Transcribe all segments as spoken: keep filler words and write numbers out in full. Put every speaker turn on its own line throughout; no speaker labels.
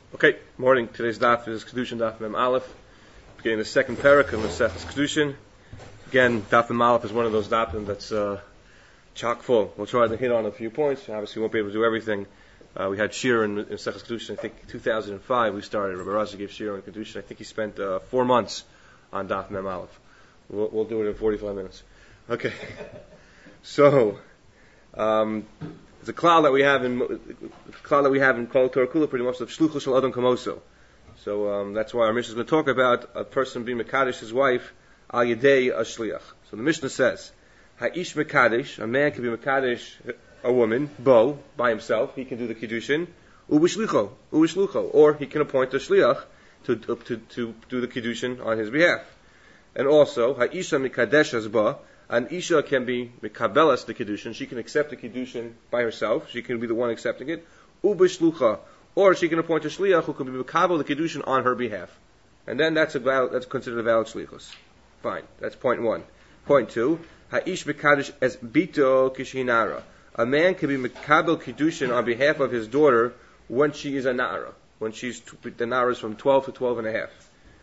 Okay, morning. Today's daf is Kedushin Daf Mem Aleph, beginning the second parak of Maseches Kedushin. Again, Daf Mem Aleph is one of those dafim that's uh, chock full. We'll try to hit on a few points. Obviously, we won't be able to do everything. Uh, we had Shir in, in Maseches Kedushin. I think two thousand five we started. Rabbi Raza gave Shir in Kedushin. I think he spent uh, four months on Daf Mem Aleph. We'll, we'll do it in forty-five minutes. Okay. So. Um, It's a cloud that we have in cloud that we have in Kol Torah Kula, pretty much of Shluchus Shel Adam Kamoso. So um, that's why our Mishnah is going to talk about a person being Mekadesh his wife al Yedei a Shliach. So the Mishnah says, Ha'ish Mekadesh, a man can be Mekadesh a woman, Bo, by himself. He can do the Kiddushin, Ubishlicho, Ubishlucho, or he can appoint a Shliach to to to do the Kiddushin on his behalf. And also, Ha'isha Mekadesh as Ba. An Isha can be Mekabelas the Kiddushin. She can accept the Kiddushin by herself. She can be the one accepting it. Ubishlucha. Or she can appoint a Shliach who can be Mekabel the Kiddushin on her behalf. And then that's a valid, that's considered a valid Shlichus. Fine. That's point one. Point two. Ha'ish Mekadesh as Bito Kishinara. A man can be Mekabel Kiddushin on behalf of his daughter when she is a Nara. When she's, the Nara is from twelve to twelve and a half.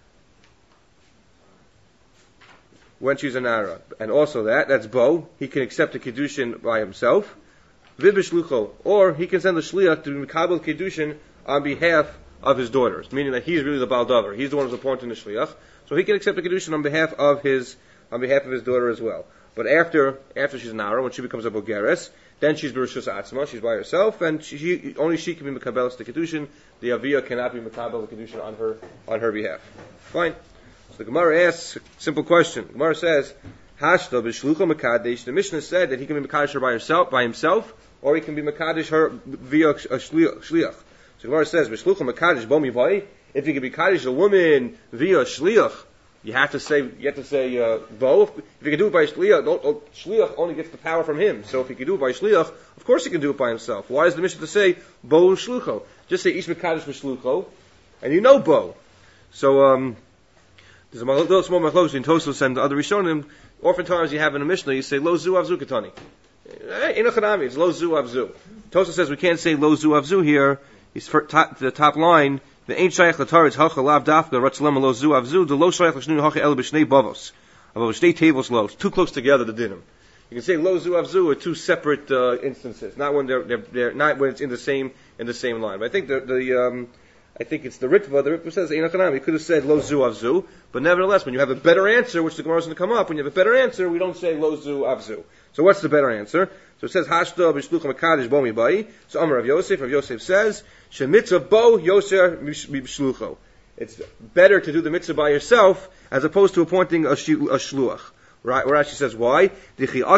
When she's a Nara. And also that, that's Bo. He can accept a Kiddushin by himself. Vibishlucho. Or he can send the Shliach to Mekabel Kiddushin on behalf of his daughters. Meaning that he's really the Baldover. He's the one who's appointing the Shliach. So he can accept a Kiddushin on behalf of his, on behalf of his daughter as well. But after, after she's a Nara, when she becomes a Bogeres, then she's Bereshus Atzma, she's by herself, and she, she, only she can be Mekabelas the Kiddushin. The Aviyah cannot be Mekabel the Kiddushin on her, on her behalf. Fine. So the Gemara asks a simple question. The Gemara says, Hashta b'shlucha mekadesh. The Mishnah said that he can be mekadesh her by herself, by himself, or he can be mekadesh her via a shliach. So the Gemara says, b'shlucha mekadesh bo mivai. If he can be mekadesh a woman via shliach, you have to say, you have to say uh, bo. If you can do it by shliach, don't, oh, shliach only gets the power from him. So if he can do it by shliach, of course he can do it by himself. Why is the Mishnah to say bo shlucho? Just say ish mekadesh b'shlucho, and you know bo. So um. There's a little small machlokas in Tosfos and the other Rishonim. Oftentimes you have in a Mishnah, you say lo zu avzu katani. Inachanami, it's lo zu avzu. Tosfos says we can't say lo zu avzu here. He's for top, the top line. The ain't shaykh lataritz hacha lav dafka ratzlema lo zu avzu. The lo shaykh l'shnei hacha el b'shnei bavos. About shnei tables lo. Too close together the dinim. You can say lo zu avzu are two separate uh, instances, not when they're, they're they're not when it's in the same in the same line. But I think the the um, I think it's the Ritva. The Ritva says, you could have said lo zu avzu, but nevertheless, when you have a better answer, which the Gemara is going to come up, when you have a better answer, we don't say lo zu avzu. So what's the better answer? So it says, Hashta b'shlucha mekadesh bo mibai. So Amar Rav Yosef, Rav Yosef says, Shemitzvah bo yoser b'shlucho. It's better to do the mitzvah by yourself, as opposed to appointing a, shi, a shluach. Right, where Rashi says, why? If you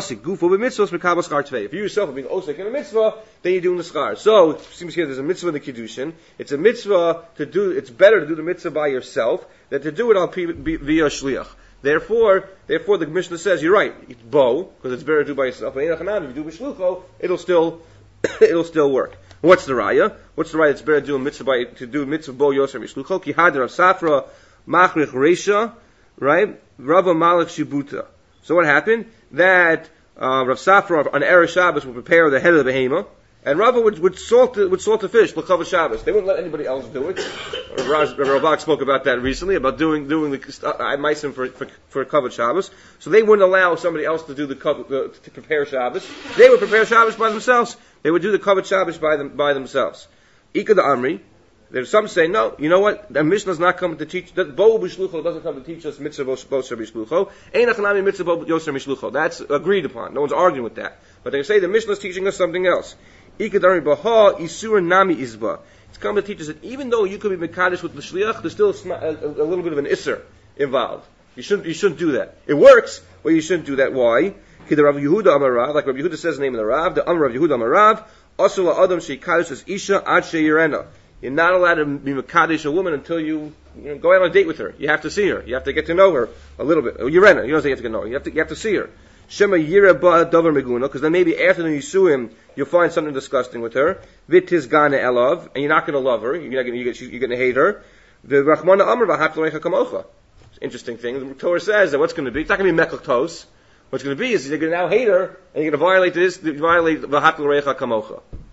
yourself are being osek in a mitzvah, then you're doing the schar. So, it seems here there's a mitzvah in the Kiddushin. It's a mitzvah to do, it's better to do the mitzvah by yourself than to do it on via shliach. Therefore, therefore the Mishnah says, you're right, it's bo, because it's better to do by yourself. But if you do b'shlucho, it'll still, it'll still work. What's the raya? What's the raya? It's better to do a mitzvah by, to do mitzvah bo yoser b'shlucho. Ki hadar of safra, machrich reisha, right? Rabba malach shibuta. So what happened? That uh, Rav Safra on Erev Shabbos would prepare the head of the behema, and Rava would, would salt the, would salt the fish l'chava Shabbos. They wouldn't let anybody else do it. Rav Ravak spoke about that recently, about doing doing the uh, meisim for for for kavod Shabbos. So they wouldn't allow somebody else to do the uh, to prepare Shabbos. They would prepare Shabbos by themselves. They would do the kavod Shabbos by them by themselves. Ika the Amri. There's some say, no, you know what? The Mishnah is not coming to teach, that Bo B'shlucho doesn't come to teach us mitzvah Boser B'shlucho. Ein achanami mitzvah Bo Yoser B'shlucho. That's agreed upon. No one's arguing with that. But they say the Mishnah is teaching us something else. Ikadari Baha Isur Nami Izba. It's coming to teach us that even though you could be Mekadesh with the Shliach, there's still a, a, a little bit of an Isser involved. You shouldn't, you shouldn't do that. It works, but you shouldn't do that. Why? Kida Rav Yehuda Amarav, like Rav Yehuda says the name of the Rav, the Amar Rav Yehuda Amarav, Asula Adam Sheikadesh as Isha Ad Sheyirena. You're not allowed to be Mekadesh a woman until you, you know, go out on a date with her. You have to see her. You have to get to know her a little bit. You're in her. You don't say you have to get to know her. You have to, you have to see her. Shema Yira Ba Davar Meguna, because then maybe after the Yisuim, you'll find something disgusting with her. Vitis Gana Elav, and you're not going to love her. You're not going to, you're going to hate her. The Rachmana Amr V'Haplorecha Kamocha. It's an interesting thing. The Torah says that what's going to be, it's not going to be Mekach Tos. What's going to be is you're going to now hate her, and you're going to violate this, violate V'Haplorecha Kamocha.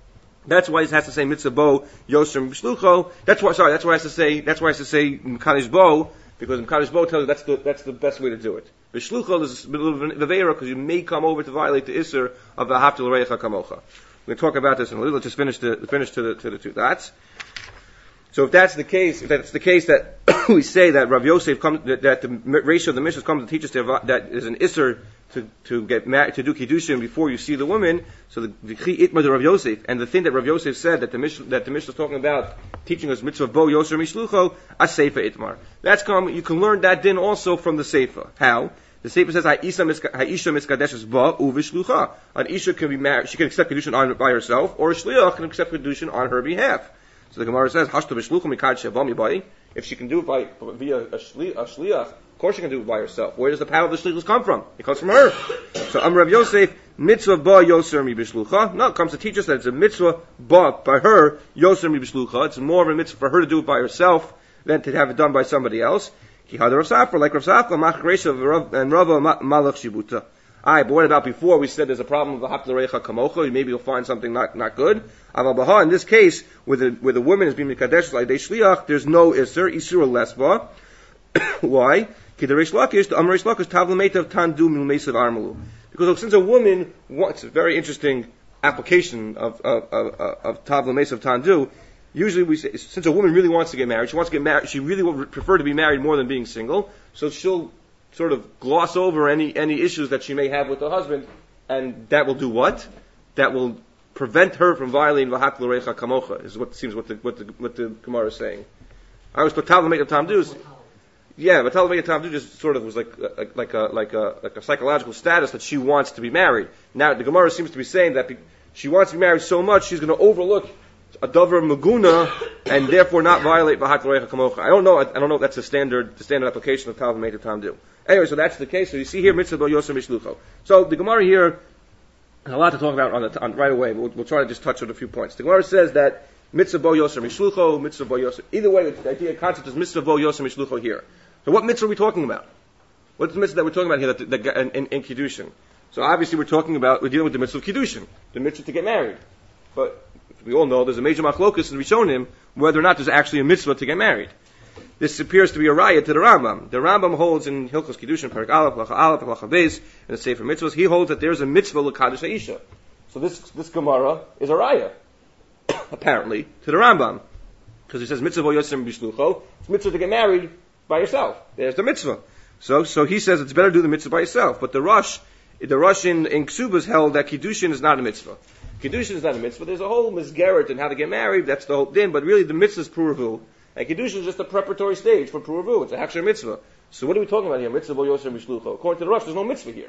That's why he has to say mitzvah bo yoser b'shlucho. That's why. Sorry, that's why he has to say. That's why he has to say mekadosh bo, because mekadosh bo tells you that's the that's the best way to do it. B'shlucho is a little bit of an avera because you may come over to violate the isser of the haftel reicha kamocha. We're going to talk about this in a little. Let's just finish the finish to the to the two dots. So if that's the case, if that's the case that we say that Rav Yosef comes, that, that the ratio of the Mishnah comes to teach us that is an isser to to get married, to do kiddushin before you see the woman. So the the chi itma to Rav Yosef, and the thing that Rav Yosef said that the Mishnah that the Mishnah is talking about teaching us mitzvah bo yoser mishlucho a seifa itmar. That's come. You can learn that din also from the seifa. How? The seifa says ha'isha miskadeshes ba uvishlucha. An isha can be married. She can accept kiddushin on by herself, or a shliach can accept kiddushin on her behalf. So the Gemara says, "Hashta b'shluchim mikad shevam yibai." If she can do it by via a, shli, a shliach, of course she can do it by herself. Where does the power of the shliach come from? It comes from her. So Amar Rav Yosef, mitzvah ba yoser mi b'shlucha. No, it comes to teach us that it's a mitzvah ba by her yoser mi b'shlucha. It's more of a mitzvah for her to do it by herself than to have it done by somebody else. Ki hadar Rav Safra, like Rav Safra, mach reisha and Rava malach shibuta. Alright, but what about before? We said there's a problem with the haftel reicha kamocha. Maybe you'll find something not, not good. Aval baha, in this case, where the, where the woman is being mikadesh like they shliach, there's no isur, isur lesba. Why? Ki the reish lakish, the amar reish lakish, tavlametav tandu milmesav armalu. Because since a woman wants, a very interesting application of, of, of, of tavlamesav tandu, usually we say, since a woman really wants to get married, she wants to get married, she really would prefer to be married more than being single, so she'll sort of gloss over any, any issues that she may have with her husband, and that will do what? That will prevent her from violating v'hak l'reicha kamocha, is what seems what the, what the, what the Gemara is saying. I was but Talmud Tamdus. Yeah, but Talmud Tamdus just sort of was like, like, like a, like a, like a psychological status that she wants to be married. Now, the Gemara seems to be saying that she wants to be married so much, she's going to overlook a davar maguna, and therefore not violate v'hak l'reicha kamocha. I don't know, I, I don't know if that's the standard, the standard application of Talmud Tamdus. Anyway, so that's the case. So you see here, mitzvah bo yoser mishlucho. So the Gemara here has a lot to talk about on the, on, right away. We'll, we'll try to just touch on a few points. The Gemara says that mitzvah bo yoser mishlucho, mitzvah bo yoser. Either way, the idea, concept is mitzvah bo yoser mishlucho here. So what mitzvah are we talking about? What's the mitzvah that we're talking about here that, that, that, in, in, in kiddushin? So obviously we're talking about, we're dealing with the mitzvah of kiddushin, the mitzvah to get married. But we all know there's a major machlokus in Rishonim whether or not there's actually a mitzvah to get married. This appears to be a raya to the Rambam. The Rambam holds in Hilchos Kiddushin, Parak Aleph, Lacha Aleph, Lacha Beis, in the Sefer Mitzvahs, he holds that there's a mitzvah l'kadosh ha'isha. So this this Gemara is a raya, apparently, to the Rambam. Because he says mitzvah vo yosem b'shlucho, it's mitzvah to get married by yourself. There's the mitzvah. So so he says it's better to do the mitzvah by yourself. But the Rosh, the Rosh in, in Ksubas held that Kiddushin is not a mitzvah. Kiddushin is not a mitzvah. There's a whole misgeret in how to get married, that's the whole din, but really the mitzvah is puravu. And Kiddushin is just a preparatory stage for Puravu. It's a Hechsher mitzvah. So what are we talking about here? Mitzvah bo yoser mishlucho. According to the Rosh, there's no mitzvah here.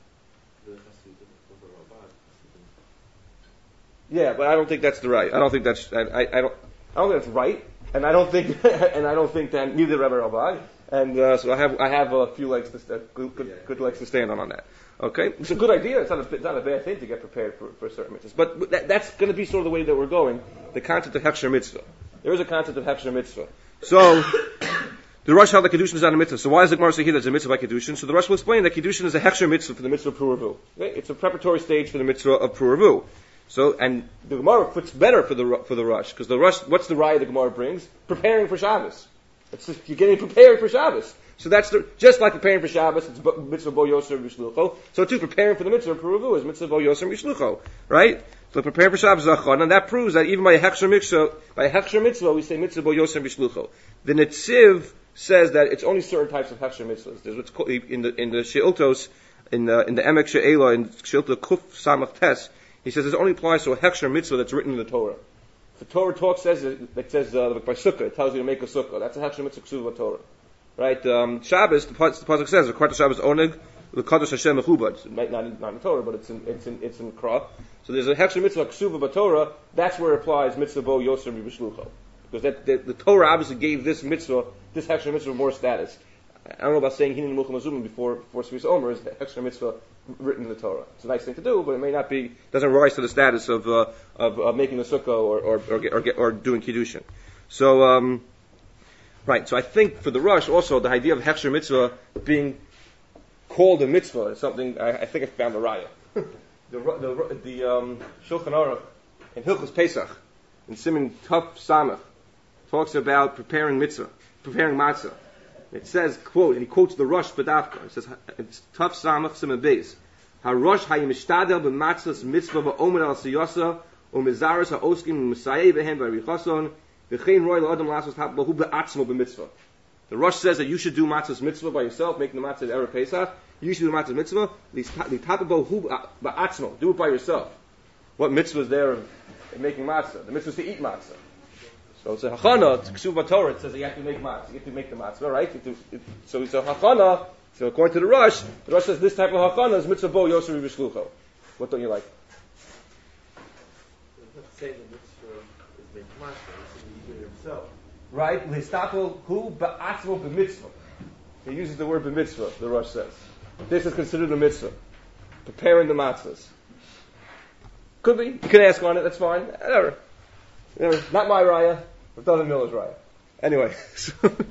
Yeah, but I don't think that's the right. I don't think that's. I, I, I don't. I don't think that's right. And I don't think. and I don't think that neither Rebbe Rabbi. And uh, so I have. I have a few legs to st- good, good, good legs to stand on on that. Okay, it's a good idea. It's not a, it's not a bad thing to get prepared for, for certain mitzvahs. But that, that's going to be sort of the way that we're going. The concept of Hechsher mitzvah. There is a concept of Hechsher mitzvah. So, the Rosh held that Kiddushin is not a mitzvah. So why does the Gemara say here that it's a mitzvah by Kiddushin? So the Rosh will explain that Kiddushin is a Hechsher mitzvah for the mitzvah of Puravu. Okay? It's a preparatory stage for the mitzvah of Puravu. So, and the Gemara fits better for the for the Rosh, because the Rosh, what's the raya the Gemara brings? Preparing for Shabbos. It's just, you're getting prepared for Shabbos. So that's the, just like preparing for Shabbos, it's mitzvah bo yoser mishlucho. So too, preparing for the mitzvah of Puravu is mitzvah bo yoser mishlucho. Right? So prepare for Shabbos Zachon, and that proves that even by a Hechsher mitzvah, by a Hechsher mitzvah, we say mitzvah bo yoser mishlucho. The Netziv says that it's only certain types of Hechsher mitzvahs. There's what's called, in the, in the She'iltos, in the, in the Emek She'ela, in She'ilta Kuf Samach Tes, he says it only applies to a Hechsher mitzvah that's written in the Torah. The Torah talk says, it says, uh, by sukkah, it tells you to make a sukkah. That's a Hechsher mitzvah ksuva Torah. Right? Um, Shabbos, the, the Pasuk says, the Kvarta Shabbos oneg, the Kadosh Hashem mechubad. It might not in, not in Torah, but it's in, it's in, it's in Krah. So there's a Hechsher mitzvah ksuva b'Torah. That's where it applies mitzvah bo yoser b'shlucho, because that, that the Torah obviously gave this mitzvah, this Hechsher mitzvah, more status. I don't know about saying hinin mucham azumim before before Sfis Omer is the Hechsher mitzvah written in the Torah. It's a nice thing to do, but it may not be, doesn't rise to the status of uh, of uh, making a sukkah or or or, or, or, or doing kiddushin. So um, right. So I think for the Rosh also the idea of Hechsher mitzvah being called a mitzvah is something I, I think I found the raya. The the the um, Shulchan Aruch in Hilchos Pesach, in Siman Tuf Samach, talks about preparing mitzvah, preparing matzah. It says, quote, and he quotes the Rosh Badavka. It says, it's Tuf Samach Siman Beis. HaRosh hayimistadel b'matzahs mitzvah v'omer al siyasa u'mizaras ha'oskim u'misayeh v'hem v'arichason v'chein roi la'adam lasos ha'bahu b'atzmo b'mitzvah. The Rosh says that you should do matzah's mitzvah by yourself, making the matzah of Erev Pesach. You should do matzah's mitzvah. B'atzmo, do it by yourself. What mitzvah is there in making matzah? The mitzvah is to eat matzah. So it's a hachana, it's Ksuv Torah, it says that you have to make matzah. You have to make the matzah, right? You have to, it, so it's a hachana. So according to the Rosh, the Rosh says this type of hachana is mitzvah bo yosef v'shlucho. What don't you like?
It's not saying the mitzvah is making matzah, it's eating himself.
Right? L'istapel hu ba'atzmo b'mitzvah. He uses the word b'mitzvah, the Rosh says. This is considered a mitzvah. Preparing the matzahs. Could be. You can ask on it, that's fine. Whatever. Not my raya, but David Miller's raya. Anyway, so,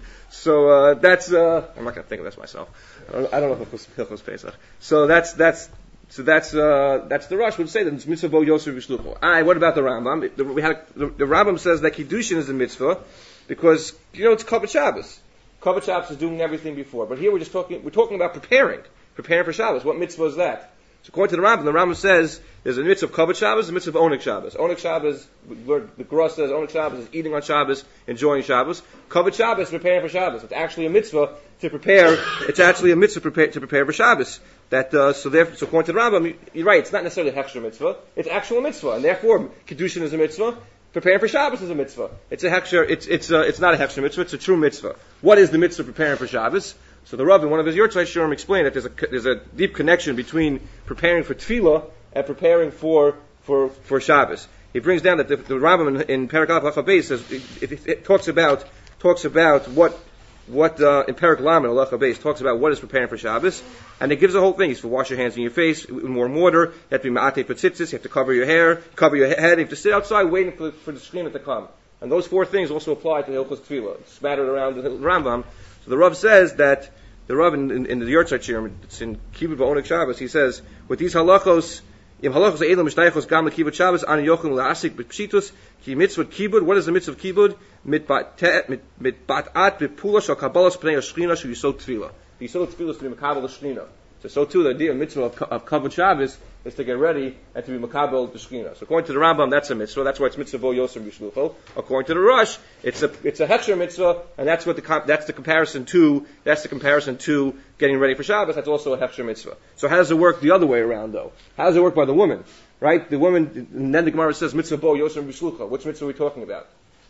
so uh, that's, uh, I'm not going to think of this myself. I don't, I don't know if it's Hilchos Pesach. So that's, that's, so that's, uh, that's the Rosh would say that it's mitzvah bo yosef v'shlucho. Alright, what about the Rambam? The, we had, the, the Rambam says that Kiddushin is a mitzvah because, you know, it's Kavod Shabbos. Kavod Shabbos is doing everything before. But here we're just talking, we're talking about preparing. Preparing for Shabbos. What mitzvah is that? So according to the Rambam, the Rambam says there's a mitzvah of Kavod Shabbos, a mitzvah of Oneg Shabbos. Oneg Shabbos, the Gemara says Oneg Shabbos is eating on Shabbos, enjoying Shabbos. Kavod Shabbos is preparing for Shabbos. It's actually a mitzvah to prepare. It's actually a mitzvah prepare, to prepare for Shabbos. That uh, so therefore, so according to the Rambam, you're right. It's not necessarily a hechsher mitzvah. It's actual mitzvah, and therefore Kiddushin is a mitzvah. Preparing for Shabbos is a mitzvah. It's a hechsher. It's it's uh, it's not a hechsher mitzvah. It's a true mitzvah. What is the mitzvah preparing for Shabbos? So the Rav in one of his Yortzeit Shurim explained that there's a there's a deep connection between preparing for Tefillah and preparing for for for Shabbos. He brings down that the, the Rambam in, in Perek Aleph Halacha Beis says it, it, it talks about talks about what what uh, in Perek Lamed Halacha Beis talks about what is preparing for Shabbos, and it gives the whole thing. He's to wash your hands and your face in warm water. You have to be ma'atei petzitzis. You have to cover your hair, cover your head. You have to sit outside waiting for for the Shekhinah to come. And those four things also apply to Hilchos Tefillah. It's scattered around the Rambam. So the Rav says that the Rav in, in, in the Yortzeit Shurim, it's in Kibbud Ba'oneg Shabbos, he says, with these halachos, im halachos elam mishtaychos gam lekibbud Shabbos, ani yochim la'asik b'pshitus, ki mitzvot kibbud. What is the mitzvah of kibbud? Mit bat'at, mit bat'at, b'pula shal kabbalas pnei hashchina shu yisod tefillah. The yisod tefillah is to be makabel hashchina. So, so too, the idea of mitzvah of, of Kavod Shabbos is to get ready and to be makabel the Shechina. So according to the Rambam, that's a mitzvah. That's why it's mitzvah bo yosef v'shlucho. According to the Rosh, it's a it's a hechsher mitzvah, and that's what the that's the comparison to that's the comparison to getting ready for Shabbos. That's also a hechsher mitzvah. So how does it work the other way around, though? How does it work by the woman? Right? The woman, and then the Gemara says mitzvah bo yosef v'shlucho. Which mitzvah are we talking about?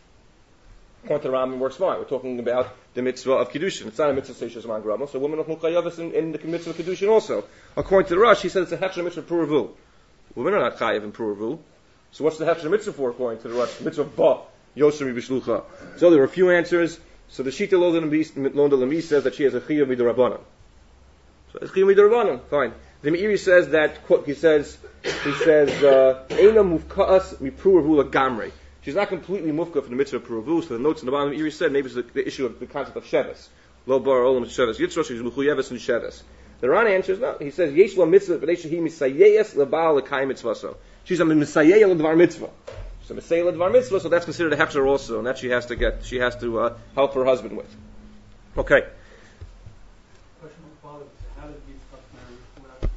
According to the Rambam, works fine. We're talking about the mitzvah of Kiddushin. It's not a mitzvah of Seishas Man Grama, so women of Mukhayavas in, in the mitzvah of Kiddushin also. According to the Rosh, he said it's a hechsher mitzvah Puravu. Women are not chayav in Puravu. So what's the hechsher mitzvah for, according to the Rosh? Mitzvah ba, Yosef B'shlucha. So there are a few answers. So the Shita Londa Lami says that she has a chayav midorabanan. So it's chayav midorabanan, fine. The Meiri says that, he says, he says, Eina mufka'as mi Puravu lagamrei. She's not completely mufka from the mitzvah of Puravu, so the notes in the bottom of Iri said maybe it's the, the issue of the concept of Sheves. Lo bar olam Sheves. Yitzrosh is Luchuyeves and Sheves. The Ran answers no. He says, Yesh lo mitzvah, but he misayeyes lebal l'kayim mitzvah. She's a misayeyeh l'dvar mitzvah. She's a misayeyeh l'dvar mitzvah, so that's considered a hechsher also, and that she has to get, she has to uh, help her husband with. Okay.
Question of father, how did Yitzchak marry without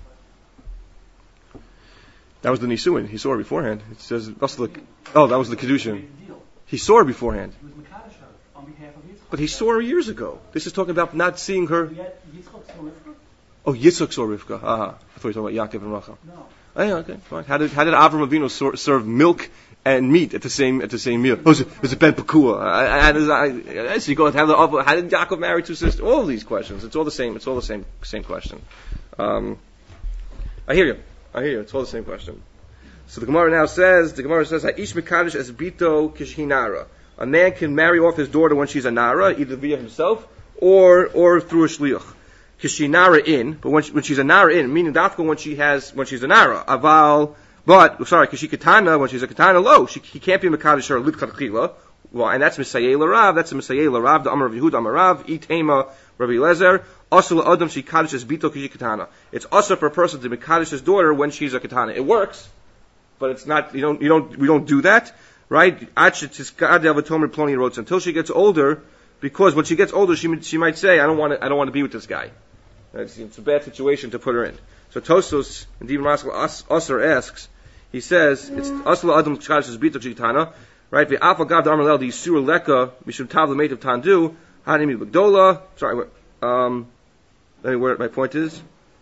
That was the Nisuin. He saw her beforehand. It says, oh, that was the Kiddushin. He saw her beforehand.
He was Mekadosh on behalf of Yitzchak.
But he saw her years ago. This is talking about not seeing her.
Yet Yitzchak saw Rivka?
Oh, Yitzchak saw Rivka. Ah, I thought you were talking about Yaakov and Rachel.
No.
Oh, yeah, okay, fine. How did how did Avram Avinu sor- serve milk and meat at the same at the same meal? Oh, it was a Ben Pekua. I, I, I, so you go how, the, how did Yaakov marry two sisters? All of these questions. It's all the same. It's all the same same question. Um, I hear you. I hear you. It's all the same question. So the Gemara now says, the Gemara says, Ha'ish Mekadosh as Bito Kishinara. A man can marry off his daughter when she's a Nara, either via himself or or through a Shliach. Kishinara in, but when, she, when she's a Nara in, meaning Dafka when she has, when she's a Nara. Aval, but, sorry, Kishikatana, when she's a Katana low, she, he can't be Mekadosh her Litkatchila. Well, and that's Misayeh Larav, that's a Misayeh Larav, the Amar of Yehud Amarav, Itema, Rabbi Lezer, Asula Adam, she Kaddish as Bito Kishikatana. It's also for a person to Mekadosh his daughter when she's a Katana. It works. but it's not, you don't, you don't, we don't do that, right? Until she gets older, because when she gets older, she, she might say, I don't want to, I don't want to be with this guy. It's, it's a bad situation to put her in. So Tosfos, and even Raskal Asser asks, he says, it's Asla Adam Chkash's Bito Chitana, right? The Alpha Gav Darmalel, the Surah Leka, Mishum Tav, the mate of Tandu, Hanimi Bagdola, sorry, um, let me where my point is.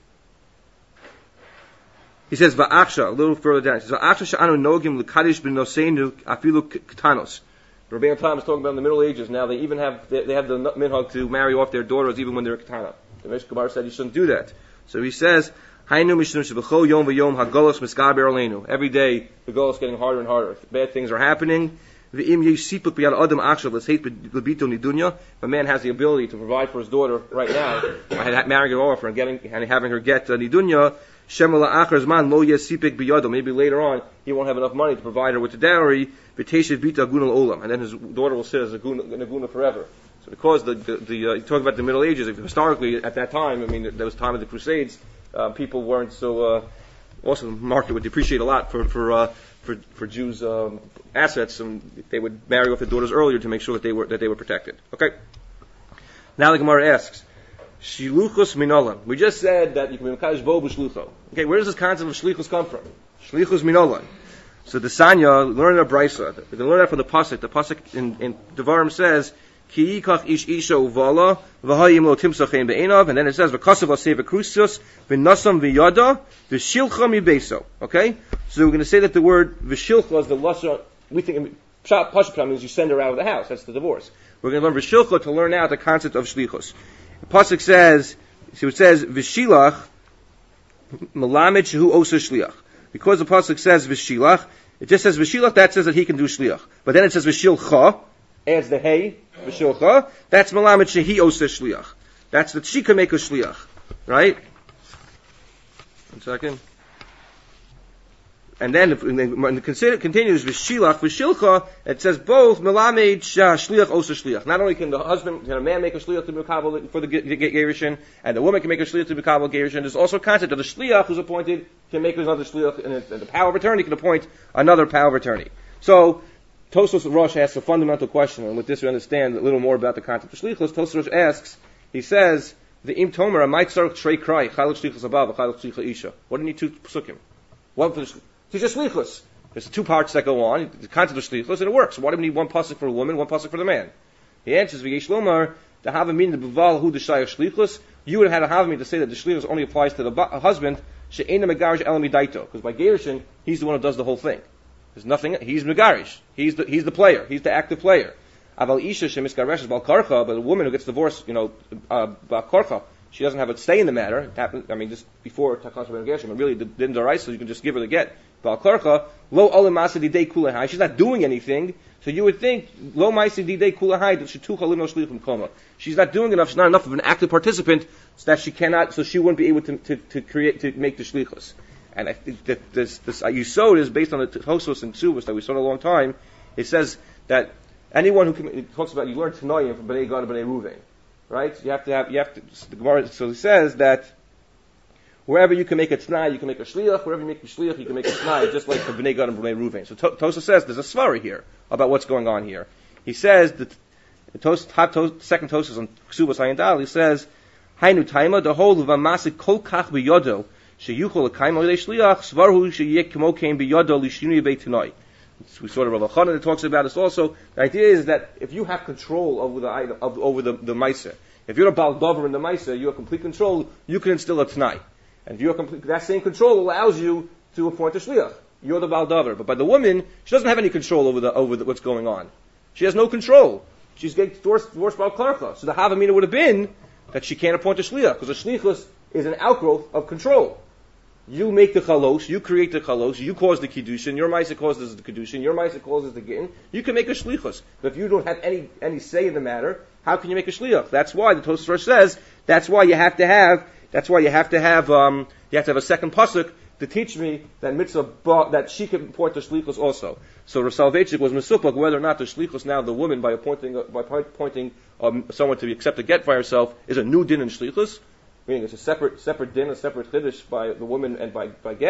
He says, Va'aksha, a little further down. He says, Va'aksha sha'anu nogim l'kadish bin noseinu afilu katanos. Rabbeinu Tam is talking about in the Middle Ages. Now they even have, they, they have the minhag to marry off their daughters even when they're katana. The Meshach Gemara said you shouldn't do that. So he says, Hainu mishnu shebechol yom v'yom hagolos miskaber aleinu. Every day the goal is getting harder and harder. Bad things are happening. V'im yeshipuk b'yad adam akshav l'sheit b'bito nidunya. If a man has the ability to provide for his daughter right now, by marrying her off and getting and having her get uh, nidunya, maybe later on he won't have enough money to provide her with the dowry, and then his daughter will sit as a guna forever. So because the the, the uh, you talk about the Middle Ages, historically at that time, I mean there was time of the Crusades, uh, people weren't so. Uh, also, the market would depreciate a lot for for uh, for, for Jews' um, assets, and they would marry off their daughters earlier to make sure that they were that they were protected. Okay. Now the Gemara asks. Shlichus minolan. We just said that you can be mekadosh bo b'shlucho. Okay, where does this concept of shlichus come from? Shlichus minolan. So the Sanya learn a brisa. They're going to learn that from the pasuk. The pasuk in, in Devarim says, "Ki yikach ish isha uvala v'hayim lo timsachem be'enav," and then it says, "V'kasav aseva krusios v'nasam v'yada v'shilcha mibeso." Okay, so we're going to say that the word v'shilcha is the lashon. We think pasuk means you send her out of the house. That's the divorce. We're going to learn v'shilcha to learn out the concept of shlichus. The pasuk says, so it says, V'shilach, Melamed shehu osa shliach. Because the pasuk says V'shilach, it just says V'shilach, that says that he can do shliach. But then it says V'shilcha, adds the hey, V'shilcha, that's Melamed shehi osa shliach. That's that she can make a shliach. Right? One second. And then, when it continues v'shilach v'shilcha, it says both melamed shliach osa shliach. Not only can the husband, can a man make a shliach to mekabel for the gerushin, and the woman can make a shliach to mekabel gerushin. There's also a concept of the shliach who's appointed can make another shliach, and the power of attorney can appoint another power of attorney. So Tosfos Rosh asks a fundamental question, and with this we understand a little more about the concept of shlichus. Tosfos Rosh asks, he says, the im tomer a might start trei cry chaluk shlichus abava chaluk shlicha isha. What do you need two psukim? One for the It's just shlichus. There's two parts that go on. The concept of shlichus, and it works. Why do we need one pasuk for a woman, one pasuk for the man? The answer is v'yesh lomar to have a meaning the beval hu d'shayach shlichus. You would have had to have me to say that the shlichus only applies to the husband. She'ena megarish el midaito, because by gerushin he's the one who does the whole thing. There's nothing. He's megarish. He's the he's the player. He's the active player. Aval isha shemisgaresh bal karcha, but a woman who gets divorced, you know, uh, bal karcha. She doesn't have a say in the matter. It happened, I mean, just before Takas Ben Gershom, and really didn't derive, so you can just give her the get. Bal Karcha, lo olim masadi day kulahai. She's not doing anything, so you would think lo masadi day kulahai that she tucha limo shlichum koma. She's not doing enough. She's not enough of an active participant so that she cannot, so she wouldn't be able to to, to create to make the shlichus. And I think that this this Yisod is based on the Tosfos and Ksubos that we saw a long time. It says that anyone who can, it talks about you learn Tanoim from Bnei Gad and Bnei Ruvain. Right? You have to have, you have to, the Gemara, so he says that wherever you can make a t'nai, you can make a shliach. Wherever you make a shliach, you can make a t'nai, just like the Bnei Gad and Bnei Ruvain. So Tosfos says there's a svara here about what's going on here. He says that the tos, top tos, second Tosfos on Ksubas Hayindal, he says, Hainu taima, the whole of a masik kol kach biyodo, sheyuchol l'kaim l'dei shliach, svarhu sheyek kimo kein biyodo l'shinui beit t'nai. We sort of Rav Elchanan that talks about this also. The idea is that if you have control over the item, over the, the Maisa, if you're a Baal Dover in the Maisa, you have complete control, you can instill a T'nai. And if you're complete, that same control allows you to appoint a Shliach. You're the Baal Dover. But by the woman, she doesn't have any control over the, over the, what's going on. She has no control. She's getting divorced, divorced Baal Karcha. So the Havamina would have been that she can't appoint a Shliach, because a Shlichus is an outgrowth of control. You make the chalos, you create the chalos, you cause the kiddushin, your ma'aseh causes the kiddushin, your ma'aseh causes the gittin. You can make a shlichus. But if you don't have any any say in the matter, how can you make a shliach? That's why the Tosfos says. That's why you have to have. That's why you have to have. Um, you have to have a second pasuk to teach me that mitzvah that she can appoint the shlichus also. So Rav Soloveitchik was mesupach whether or not the shlichus now the woman by appointing by appointing um, someone to accept a get by herself is a new din in shlichus. Meaning it's a separate separate din, a separate chiddush by the woman and by, by get,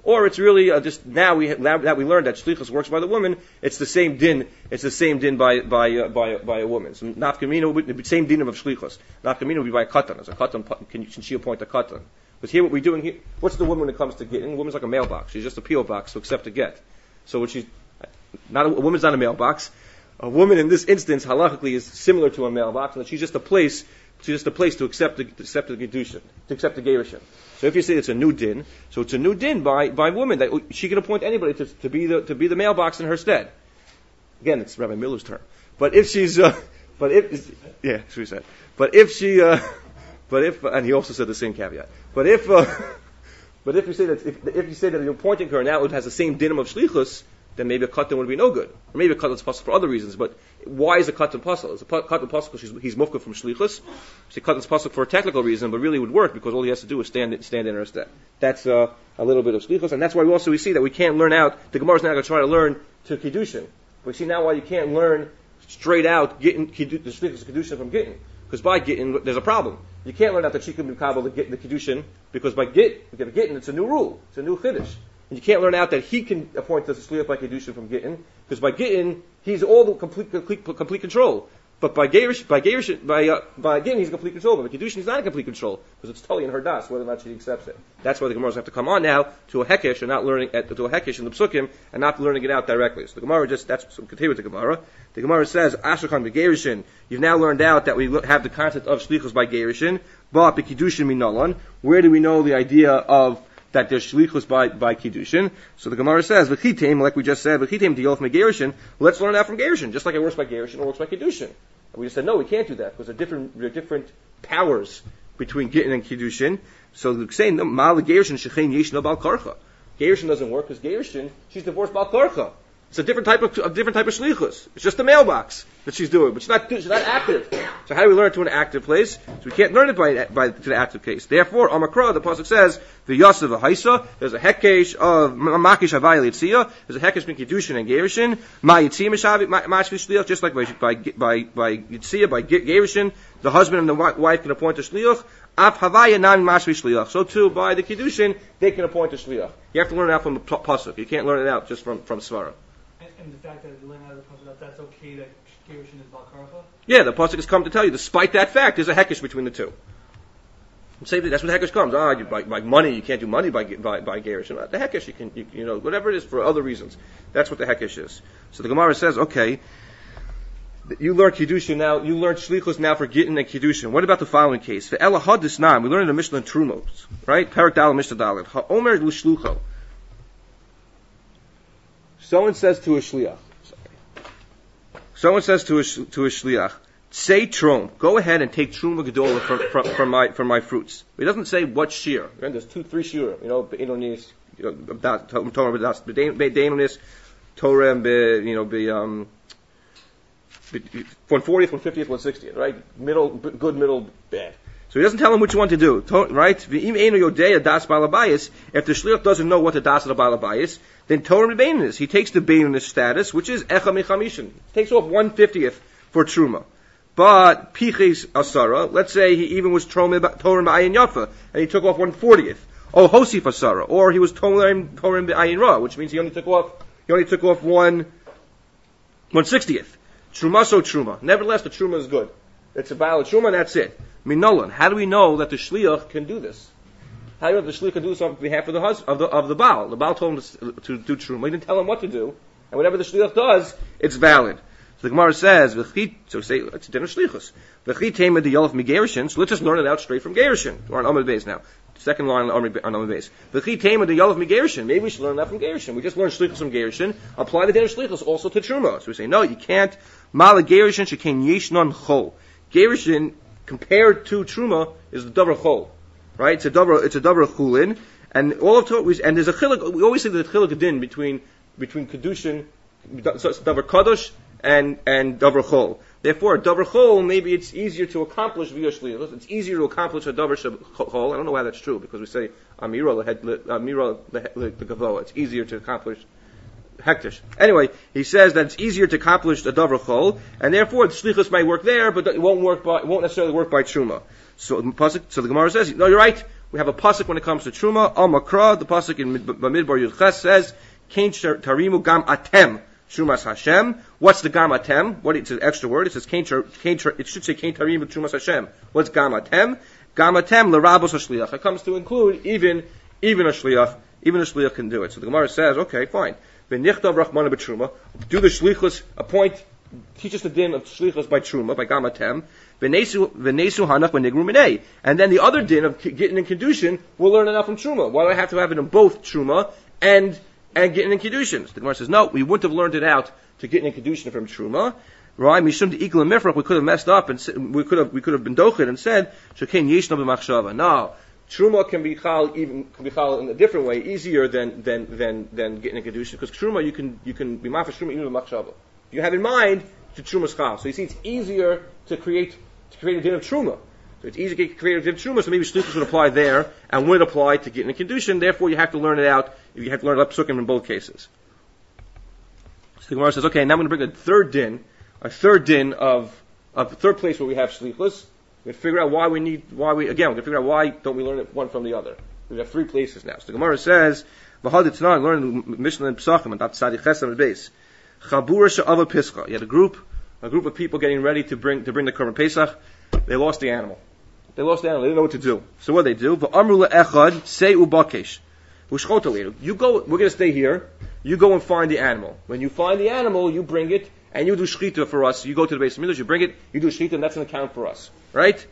or it's really uh, just now we now that we learned that shlichus works by the woman, it's the same din. It's the same din by by uh, by by a woman. So nafkamina would be the same din of shlichus. Nafkamina would be by a katan. As a katan, can, can she appoint a katan? Because here, what we're doing here, what's the woman when it comes to getting? A woman's like a mailbox. She's just a P O box to accept a get. So what she's not a, a woman's not a mailbox. A woman in this instance, halachically, is similar to a mailbox, and she's just a place. She's just a place to accept the to accept the gedushin, to accept the gerushin. So if you say it's a new din, so it's a new din by by woman that she can appoint anybody to, to be the to be the mailbox in her stead. Again, it's Rabbi Miller's term. But if she's, uh, but if yeah, that's what he said. But if she, uh, but if, and he also said the same caveat. But if, uh, but if you say that if, if you say that you're appointing her now, it has the same dinim of shlichus, then maybe a katan would be no good, or maybe a katan is possible for other reasons. But why is a katan possible? Is a katan possible because he's mufka from shlichus? So katan is possible for a technical reason, but really it would work because all he has to do is stand stand in her stead. That's uh, a little bit of shlichus, and that's why we also we see that we can't learn out. The Gemara is now going to try to learn to kiddushin. We see now why you can't learn straight out getting the shlichus kiddushin from getting, because by getting there's a problem. You can't learn out that she can be kabel the get the kiddushin because by get getting it's a new rule, it's a new chiddush. And you can't learn out that he can appoint the shliach by kiddushin from Gittin, because by Gittin he's all the complete complete, complete control. But by Gerish, by Gerish, by uh, by Gittin he's in complete control. But by kiddushin he's not in complete control because it's totally in her das whether or not she accepts it. That's why the Gemaras have to come on now to a hekesh and not learning at, to a hekesh in the psukim and not learning it out directly. So the Gemara just that's so continue with the Gemara. The Gemara says Ashachan begerishin. You've now learned out that we have the concept of shlichus by gerishin, but bekiddushin minalan. Where do we know the idea of that there's shlichus by, by kiddushin? So the Gemara says, v'chitem, like we just said, v'chitem diyof megerishin, let's learn that from gerishin, just like it works by gerishin, it works by kiddushin. And we just said, no, we can't do that, because there are different, there are different powers between gittin and kiddushin. So the saying, ma'al gerishin shechein yeshna bal karcha. Gerishin doesn't work, because gerishin, she's divorced bal karcha. It's a different type of, a different type of shlichus. It's just a mailbox that she's doing, but she's not, she's not active. So how do we learn it to an active place? So we can't learn it by, by to the active case. Therefore, Amakra, the pasuk says, v'yasav v'haisa. There's a hekesh of makish havai litzia. There's a hekesh between kiddushin and gerushin. Ma yitzia mishavi mashvi shliach. Just like by by by by yitzia by gerushin, the husband and the wife can appoint a shliach. Af havaya nami mashvi shliach. So too by the kiddushin, they can appoint a shliach. You have to learn it out from the pasuk. You can't learn it out just from from svara.
And the fact that you learn out of the pasuk that that's okay that gerushin is bal karcha?
Yeah, the pasuk has come to tell you. Despite that fact, there's a hekesh between the two. Say that's what hekesh comes. Ah, you, by, by money, you can't do money by by, by gerushin. The hekesh, you can, you, you know, whatever it is for other reasons. That's what the hekesh is. So the Gemara says, okay, you learn kiddushin now. You learn shlichus now for gittin and kiddushin. What about the following case? For ela hadis nam, we learn in the Mishnah and Trumos, right? Parak Daled Mishnah Daled. Ha omer l'shlucho. Someone says to a shliach. Someone says to a to a shliach, say trum. Go ahead and take truma gedola from, from from my from my fruits. He doesn't say what shear. Right? There's two, three shear. You know, beinonis, you know, Torah b'das, beinonis, Torah, you know, be um, one fortieth, one fiftieth, one sixtieth. Right, middle, good, middle, bad. So he doesn't tell him which one to do, right? If the shliach doesn't know what the das of the balabayis, then Torah b'beinis. He takes the beinis status, which is echa mechamishin. Takes off one fiftieth for truma. But piches asara, let's say he even was Torah b'ayin yafa, and he took off one fortieth. Oh, hosif asara, or he was Torah b'ayin ra, which means he only took off he only took off one one sixtieth. Truma so truma. Nevertheless, the truma is good. It's a valid truma, and that's it. Minolan. How do we know that the shliach can do this? How do you know that the shliach can do this on behalf of the hus- of the of the baal? The baal told him to, to do truma. He didn't tell him what to do, and whatever the shliach does, it's valid. So the Gemara says, so say it's a dinner shlichus. V'chitema the yolaf migerishin. So let's just learn it out straight from gerishin. We're on Amud Beis now. Second line on Amud Beis. V'chitema the yolaf migerishin. Maybe we should learn that from gerishin. We just learned shlichus from gerishin. Apply the dinner shlichus also to truma. So we say no, you can't. Mala gerishin shekain yeshnon chol. Gerishin compared to truma is the davar chol, right? It's a davar, it's a davar chulin, and all of Torah, and there's a chiluk. We always say there's a chiluk din between between kedushin, so it's davar kadosh and and davar chol. Therefore, davar chol maybe it's easier to accomplish via shlichus. It's easier to accomplish a davar chol. I don't know why that's true because we say amira amira the gavoa. It's easier to accomplish. Hektish. Anyway, he says that it's easier to accomplish the davar chol, and therefore the shlichus might work there, but it won't work by, it won't necessarily work by truma. So, so the Gemara says, no, you're right. we have a pasuk when it comes to truma. Al makra, the pasuk in Bamidbar Yud Ches says, "Kein tarimu gam atem trumas Hashem." What's the gam atem? What it's an extra word. It says kein. It should say kein tarimu trumas Hashem. What's gam atem? Gam atem l'rabos hashliach. It comes to include even even a shliach. Even a shliach can do it. So the Gemara says, okay, fine. V'nichtav rachmana b'truma. Do the shlichus appoint? Teach us the din of shlichus by truma by gam atem. V'nesu v'nesu hanach v'nigru minei. And then the other din of getting in kedushin, we'll learn enough from truma. Why do I have to have it in both truma and and getting in kedushin? So the Gemara says, no, we wouldn't have learned it out to getting in kedushin from truma. Right? Mishum de ikla mifrach. We could have messed up and we could have we could have been dochid and said shekein yeshna b'machshava. No, truma can be chal even can be chal in a different way, easier than than than than getting in kedushin, because truma you can you can be mafish truma even b'machshava. You have in mind to truma's chal. So you see, it's easier to create to create a din of truma. So it's easy to create a din of truma. So maybe shlichus would apply there and would apply to getting in kedushin. Therefore, you have to learn it out. You have to learn it up psukim in both cases. So the Gemara says, okay, now I'm going to bring a third din. A third din of, of the third place where we have shlichus. We're going to figure out why we need, why we, again, we're going to figure out why don't we learn it one from the other. We have three places now. So the Gemara says, V'had Yitznan, learn Mishnah and Pesachim, and that's Tzadi Chesam and Beis. Chabura she'ava Pischa. You had a group, a group of people getting ready to bring, to bring the Korban Pesach. They lost the animal. They lost the animal. They didn't know what to do. So what they do? V'amru le'echad, say ubakesh. U'shchotaleru. You go, we're going to stay here. You go and find the animal. When you find the animal, you bring it, and you do shchita for us. You go to the base of Midrash, you bring it, you do shchita, and that's an account for us. Right?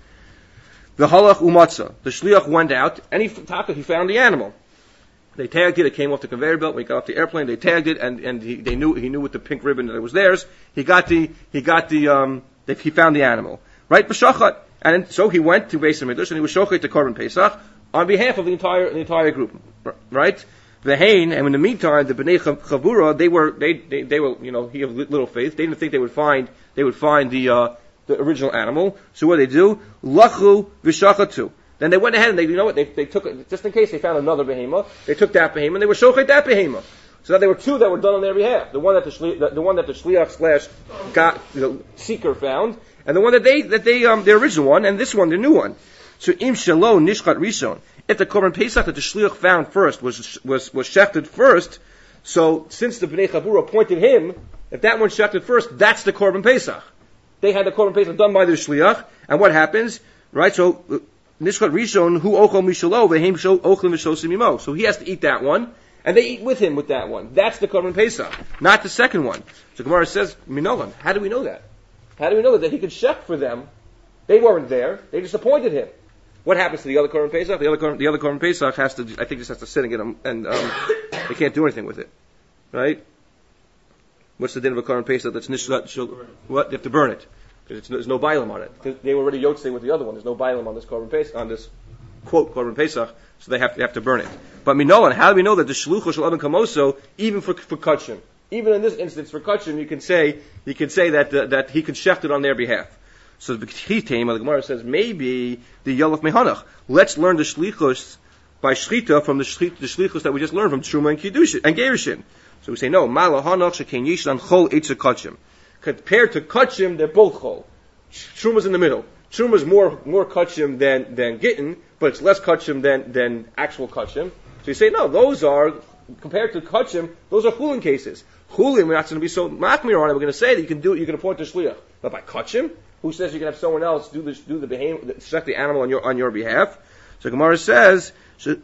The halach umatzah. The shliach went out, and he, he found the animal. They tagged it, it came off the conveyor belt, when he got off the airplane, they tagged it, and, and he, they knew, he knew with the pink ribbon that it was theirs. He got the, he got the, um, they, he found the animal. Right? B'shachat. And so he went to base of Midrash, and he was shochet to Korban Pesach, on behalf of the entire, the entire group. Right? The Hain, and in the meantime, the Bnei Chavura, they were, they, they, they were, you know, he had little faith. They didn't think they would find, they would find the, uh, the original animal. So what did they do? Lachu v'shachatu. Then they went ahead and they, you know what, they, they took it, just in case they found another behema, they took that behema and they were shochet that behema. So that there were two that were done on their behalf. The one that the, shli, the, the one that the shliach slash got, the seeker found, and the one that they, that they, um, the original one, and this one, the new one. So im shelo nishchat rishon. If the Korban Pesach that the shliach found first was was was shechted first, so since the Bnei Chavura appointed him, if that one shechted first, that's the Korban Pesach. They had the Korban Pesach done by the shliach, and what happens, right? So nishchat rishon hu ochel mishalo vehem shol ochel mishosim mimo. So he has to eat that one, and they eat with him with that one. That's the Korban Pesach, not the second one. So Gemara says, Minolan, how do we know that? How do we know that he could shech for them? They weren't there. They just appointed him. What happens to the other Korban Pesach? The other Korban, the other Korban Pesach has to, I think, just has to sit and get them, and um, they can't do anything with it, right? What's the din of a Korban Pesach that's nishlat? What? They have to burn it because there's no bailam on it. They were already yotzei with the other one. There's no bailam on this Korban Pesach, on this quote Korban Pesach, so they have to, they have to burn it. But minolan, how do we know that the shluchos shel adam kamoso, even for for kachim, even in this instance for kachim, you can say you can say that uh, that he could shecht it on their behalf. So the Gemara says maybe the Yalaf Mehanach. Let's learn the shlichus by shchita from the, shlich, the shlichus that we just learned from Truma and Kiddushin and Gerushin. So we say no. Malahanach shekein yishlan chol etzer kachim. Compared to kachim, they're both chol. Truma's in the middle. Truma's more more kachim than than gittin, but it's less kachim than than actual kachim. So you say no. Those are compared to kachim. Those are chulin cases. Chulin, we're not going to be so machmir on it. We're going to say that you can do you can appoint a shliach, but by kachim. Who says you can have someone else do the do the behem, select the animal on your on your behalf? So Gemara says,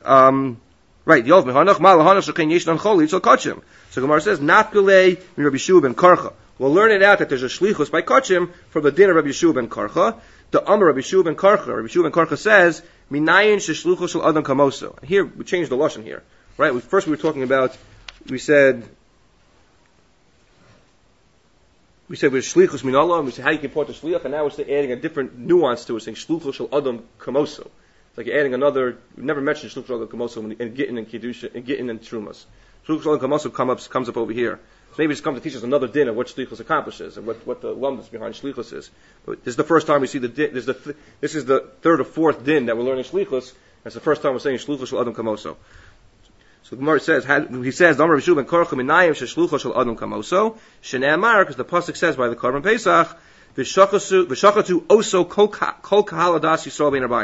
um, right? Yov mehanach malahanach shekein yishnan chol yitzol kachim. So Gemara says, Napgulei mi Rabbi Yeshua ben Karcha. We'll learn it out that there's a shlichus by kachim from the din of Rabbi Yeshua ben Karcha. The Amar Rabbi Yeshua ben Karcha. Rabbi Yeshua ben Karcha says, Minayin sheshluchus shel adam kamoso. Here we changed the lashon here, right? We, first we were talking about, we said. We said with shlichus min Allah, and we said how you can point to shliach, and now we're adding a different nuance to it, saying shluchus shel adam kamoso. It's like you're adding another. We never mentioned shluchus shel adam kamoso in Gittin and Kiddushin, in Gittin and Trumas. Shluchus shel adam kamoso comes up comes up over here. So maybe it's come to teach us another din of what shlichus accomplishes and what what the lumdus behind shlichus is. But this is the first time we see the din. This is the th- this is the third or fourth din that we're learning shlichus. That's the first time we're saying shluchus shel adam kamoso. So the Gemara says, he says, "Damar Rabbi Yeshua ben Karcha minayim sheshlucha shel adam kamoso." Shnei Amar, because the pasuk says by the Korban Pesach, "V'shachatu oso kol kahal adas Yisrael bein arbayim."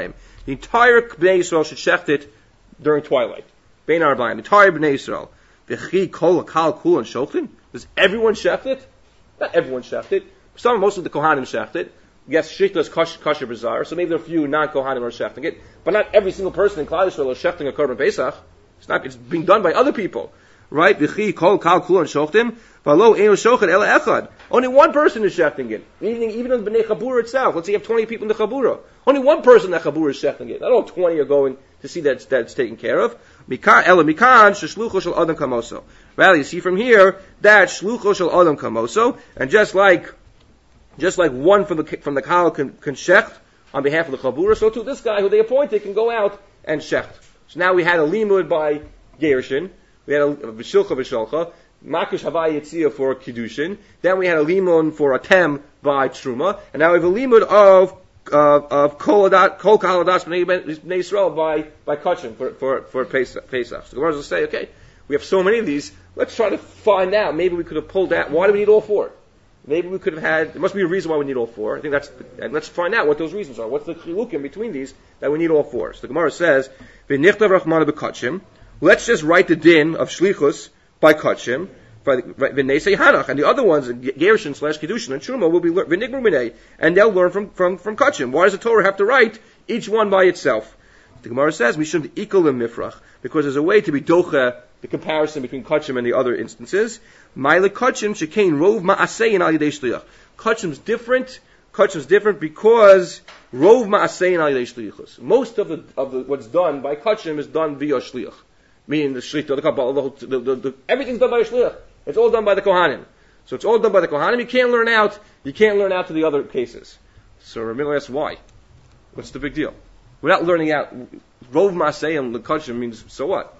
The entire Bnei Yisrael should shecht it during twilight. Bein Arbaim, the entire Bnei Yisrael. V'chi kol kal kul and shochin. Does everyone shecht it? Not everyone shecht it. Some, most of the Kohanim shecht it. Yes, Shechta is kosher bizarre, so maybe there are a few non-Kohanim are shechting it, but not every single person in Klal Yisrael is shechting a Korban Pesach. It's not. It's being done by other people, right? V'chi kol kal kul and shochtim. V'lo eino shochet ela echad. Only one person is shechting it. Even even in the Bnei Chabura itself. Let's say you have twenty people in the Chabura. Only one person in the Chabura is shechting it. Not all twenty are going to see that it's, that it's taken care of. Mikan ela mikan sheshlucho shel adam kamoso. Well, you see from here that shlucho shel adam kamoso, and just like just like one from the from the Kal can, can shecht on behalf of the Chabura, so too this guy who they appointed can go out and shecht. So now we had a limud by Gershon, we had a v'shilcha v'shalcha, makish havai yitzia for kiddushin, then we had a limud for atem by truma, and now we have a limud of uh, of kol kol kaladas bnei Yisrael by by kachim for for for Pesach. Pesach. So the Gemara will say, okay, we have so many of these. Let's try to find out. Maybe we could have pulled out. Why do we need all four? Maybe we could have had. There must be a reason why we need all four. I think that's. And let's find out what those reasons are. What's the chilukim between these that we need all four? So the Gemara says, "V'nichtav rachmana b'kachim." Let's just write the din of shlichus by kachim. V'neisei hanach, and the other ones, Gershon slash kiddushin and truma, will be v'nigru minei, and they'll learn from from from kachim. Why does the Torah have to write each one by itself? The Gemara says, "Mishum ikolim mifrach," because there's a way to be docha the comparison between kachim and the other instances. Ma'ile kachim shekain rov ma'asein al yedei shliach. Kachim's different. Kachim's different because rov ma'asein al yedei shliachus. Most of the of the what's done by kachim is done via shliach, meaning the shliach, the, the, the, the, the, everything's done by a shliach. It's all done by the kohanim. So it's all done by the kohanim. You can't learn out. You can't learn out to the other cases. So Ramil asks why. What's the big deal? We're not learning out. Rov ma'asein the kachim means so what?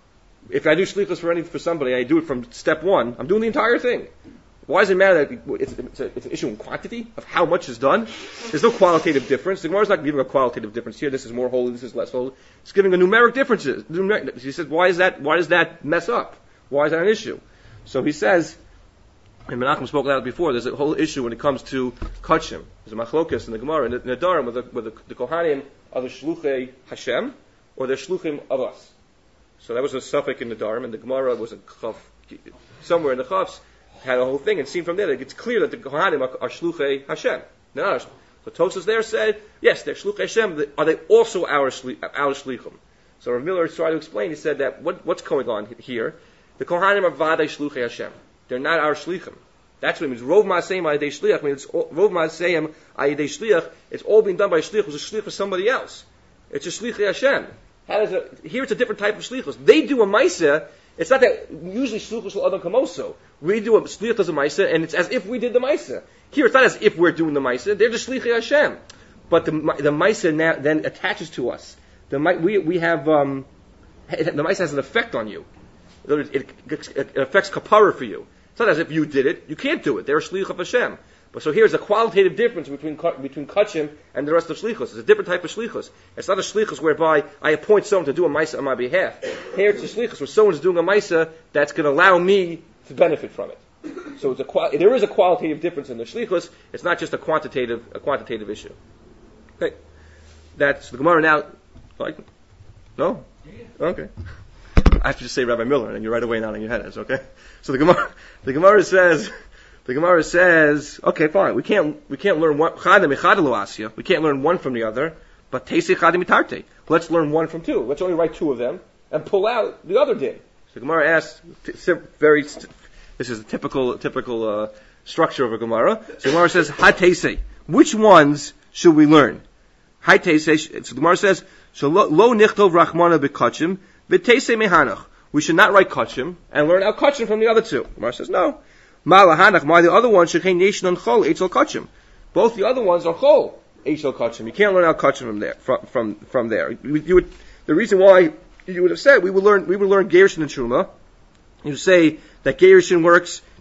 If I do shlichus for any for somebody, I do it from step one. I'm doing the entire thing. Why does it matter that it's, it's, a, it's an issue in quantity of how much is done? There's no qualitative difference. The Gemara is not giving a qualitative difference here. This is more holy. This is less holy. It's giving a numeric differences. He says, why is that? Why does that mess up? Why is that an issue? So he says, and Menachem spoke about it before. There's a whole issue when it comes to kachim. There's a machlokas in the Gemara in the Nedarim whether the, the, the kohanim are the shluchei Hashem or the shluchim of us. So that was a suffix in the Dharm, and the Gemara was a chaf, somewhere in the chafs had a whole thing, and seen from there that it's clear that the Kohanim are, are shluchei Hashem. No, so Tosas there said, yes, they're shluchei Hashem. Are they also our shli, our shlichim? So Rav Miller tried to explain. He said that what, what's going on here? The Kohanim are vadei shluchei Hashem. They're not our shlichim. That's what it means. Rov ma'aseim ayidei shliach. I mean, it's rov ma'aseim ayidei shliach. It's all being done by a shliach. It was a shliach of somebody else. It's a shlichei Hashem. How does it, here it's a different type of shlichus. They do a maisa. It's not that usually shlichus will adam kamoso. We do a shlichus as a maisa, and it's as if we did the maisa. Here it's not as if we're doing the maisa. They're the shlichei Hashem, but the the maisa now then attaches to us. The we we have um, the maisa has an effect on you. It, it, it affects kapara for you. It's not as if you did it. You can't do it. They're a shliach of Hashem. But so here's a qualitative difference between between kachim and the rest of shlichus. It's a different type of shlichus. It's not a shlichus whereby I appoint someone to do a maisa on my behalf. Here it's a shlichus where someone's doing a maisa that's going to allow me to benefit from it. So it's a, there is a qualitative difference in the shlichus. It's not just a quantitative a quantitative issue. Okay, that's the Gemara now. Like, no, okay. I have to just say Rabbi Miller, and you're right away nodding your head. It's okay. So the Gemara, the Gemara says. The Gemara says, okay, fine. We can't we can't learn one. We can't learn one from the other. But teisei chadam mitarte. Let's learn one from two. Let's only write two of them and pull out the other din. So the Gemara asks, very. This is a typical typical uh, structure of a Gemara. So the Gemara says, ha teisei. Which ones should we learn? Ha teisei. So the Gemara says, so lo nichtov rachmana bekachim v'teisei mehanach. We should not write kachim and learn out kachim from the other two. The Gemara says no. Malahanach, my the other one shekhein nation on chol eitzel kachim. Both the other ones are chol eitzel kachim. You can't learn out kachim from there. From from, from there, you, you would, the reason why you would have said we would learn we would learn Gershon and Truma. You say that Gershon works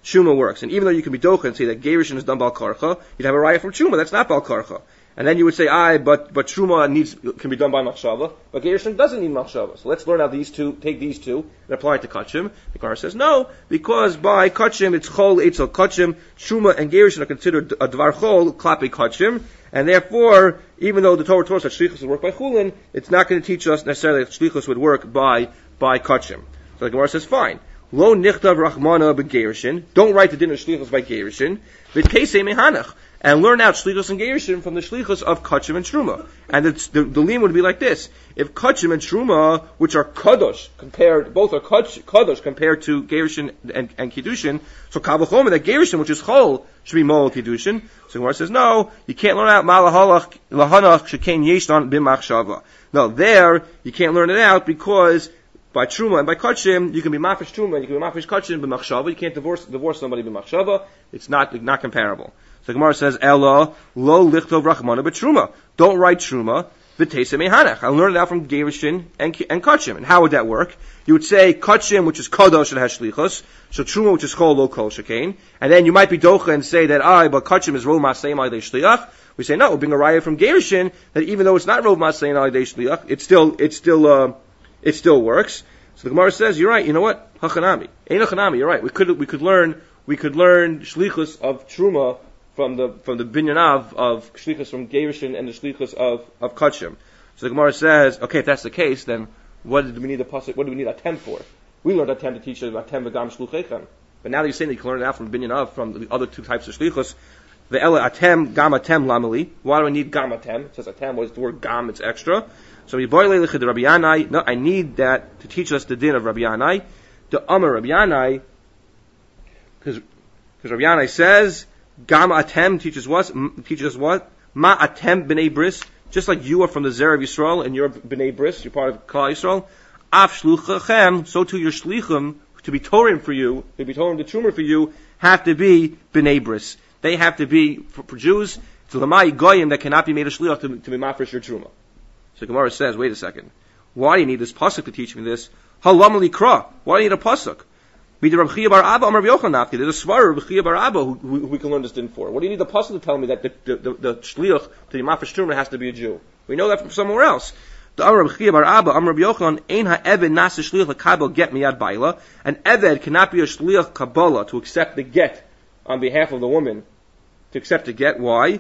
Truma works. And even though you can be docha and say that Gerushin is done Bal Karcha, you'd have a raya from Truma. That's not Bal Karcha. And then you would say, "I, but but Truma needs can be done by Machshava, but Gerushin doesn't need Machshava." So let's learn how these two take these two and apply it to Kachim. The Gemara says no, because by Kachim it's Chol Eitzel Kachim. Truma and Gerushin are considered a Dvar Chol Klape Kachim, and therefore, even though the Torah tells us that Shlichus would work by Chulin, it's not going to teach us necessarily that Shlichus would work by by Kachim. So the Gemara says, fine. Lo nichtav Rachmana beGerushin. Don't write the din of Shlichus by Gerushin. V'tkeisei mehanach. And learn out Shlichus and Gerushin from the Shlichus of Kachim and Truma. And it's, the, the lim would be like this. If Kachim and Truma, which are Kadosh, compared, both are Kadosh compared to Gerushin and, and Kiddushin, so Kavachoma, that Gerushin, which is Chol, should be Mol Kiddushin. So Gemara says, no, you can't learn out Malahalach, Lahanach, Shekain Yeshtan, B'machshava. No, there, you can't learn it out because by Truma and by Kachim, you can be Mafish Truma and you can be Mafish Kachim B'machshava. You can't divorce, divorce somebody B'machshava. It's not, not comparable. So the Gemara says, Ella, lo lichtov rachmana b'truma. Don't write truma, v'teisei mehanach. I learned it out from Gerushin and, and Kachim. And how would that work? You would say Kachim, which is Kadosh and has shlichus, so truma, which is Chol, lo kol shekain. And then you might be docha and say that, I, but Kachim is rov masei ma'idei shliach. We say, no, we'll bring a raya from Gerushin, that even though it's not rov masei ma'idei shliach, it still, it still, uh, it still works. So the Gemara says, you're right, you know what? Hachanami. Ein hachanami, you're right. We could, we could learn, we could learn shlichus of truma from the from the binyanav of shlichus from Gerushin and the shlichus of of Kachim. So the Gemara says, okay, if that's the case, then what do we need a pasuk? What do we need a tem for? We learned a tem to teach a tem v'gam shluchechem. But now that you're saying that you can learn it out from binyanav from the other two types of shlichus, the ela atem gam atem lamali. Why do I need gam atem? It says atem. What is the word gam? It's extra. So we boil lechid Rabbi Yanai. No, I need that to teach us the din of Rabbi Yanai. The Amar Rabbi Yanai, because because Rabbi Yanai says. Gam atem teaches what? Teaches what? Ma atem b'nei bris. Just like you are from the Zer of Yisrael and you're b'nei bris, you're part of Klal Yisrael. Af shluchachem, so too your shlichim, to be Torim for you, to be Torim the Truma for you, have to be b'nei bris. They have to be, for, for Jews, to lamai goyim that cannot be made a shliach to, to be mafresh your Truma. So Gemara says, wait a second. Why do you need this pasuk to teach me this? Halam likra. Why do you need a pasuk? There's a svar of Rabbi Chia bar Abba who, who, who we can learn this din for. What do you need the pasuk to tell me that the, the, the, the shliach to the mafish truma has to be a Jew? We know that from somewhere else. The Amar Rabbi Chia bar Abba, Amar Rabbi Yochanan, ein ha'eved nasa shliach l'kabel get miyad baila. An eved cannot be a shliach kabbalah to accept the get on behalf of the woman. To accept the get, why?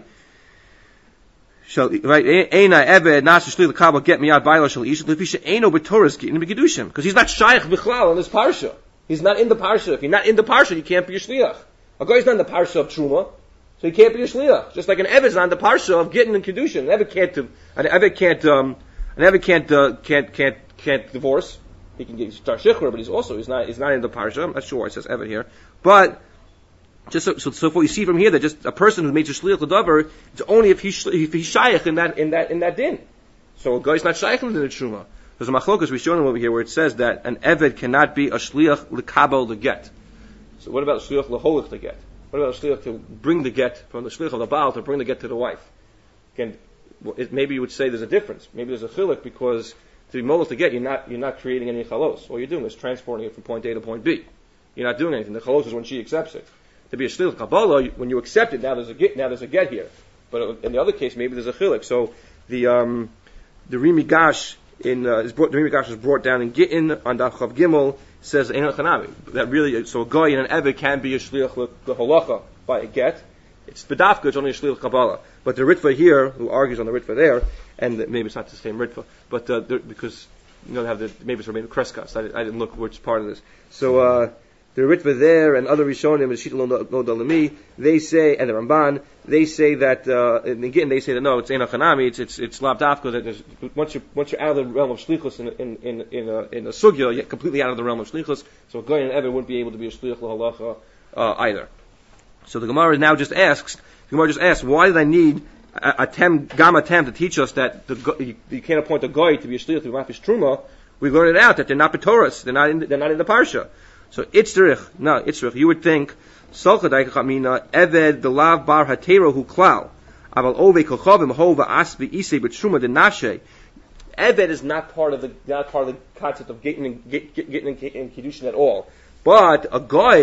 Shall right? Ein ha'eved nasa shliach l'kabel get miyad baila shall ish l'fisha eino b'toras gittin b'kedushim, because he's not shaykh b'chlal in this parsha. He's not in the parsha. If you're not in the parsha, you can't be a shliach. A guy's not in the parsha of Truma, so he can't be a shliach. Just like an Eved's not in the parsha of Gittin and Kedushin. An Eved can't, an Eved can't, um, an Eved can't, uh, can't, can't, can't divorce. He can get star shichur, but he's also he's not he's not in the parsha. I'm not sure why it says Eved here, but just so so, so what we see from here that just a person who makes a shliach l'davar, it's only if he's if he's shaykh in that in that in that din. So a guy's not shaykh in the Truma. There's a machlokas we shown him over here where it says that an eved cannot be a shliach l'kabel the get. So what about a shliach l'holich the get? What about a shliach to bring the get from the shliach of the baal to bring the get to the wife? Again, it, maybe you would say there's a difference. Maybe there's a chilik because to be molech the get, you're not you're not creating any chalos. All you're doing is transporting it from point A to point B. You're not doing anything. The chalos is when she accepts it. To be a shliach kabbalah, when you accept it, now there's a get. Now there's a get here. But in the other case, maybe there's a chilik. So the um, the Rimi Gash. In uh, is brought, the Rimi is brought down in Gittin on Daf Chav Gimel says Ein Chanami that really so a guy and an Eved can be a shliach the halacha by a get. It's bedafka, it's only a shliach kabbalah. But the Ritva here, who argues on the Ritva there, and the, maybe it's not the same Ritva, but uh, because you know they have the maybe it's Rabbeinu Kreskas. I, I didn't look which part of this. So uh, the Ritva there and other Rishonim and Shita Lo Dalami, they say, and the Ramban, they say that uh, and again they say that no, it's Ein Chanami, it's it's it's Lav Dafka, that there's, once you once you're out of the realm of shlichus in in in in a, in a sugya, you're completely out of the realm of shlichus. So a guy and Ever wouldn't be able to be a shliach l'halacha uh, either. So the Gemara now just asks, the Gemara just asks, why did I need a, a tem gam atem to teach us that the, you, you can't appoint a guy to be a shliach to mafish truma? We learned it out that they're not b'toras, they're not in they're not in the parsha. So itzrich, no itzrich. You would think salchadai kachamina eved the lav bar hatero hu klal aval ove kochavim hova asvi isei b'truma de nashe. Eved is not part of the not part of the concept of getting and getting and kiddushin at all. But a guy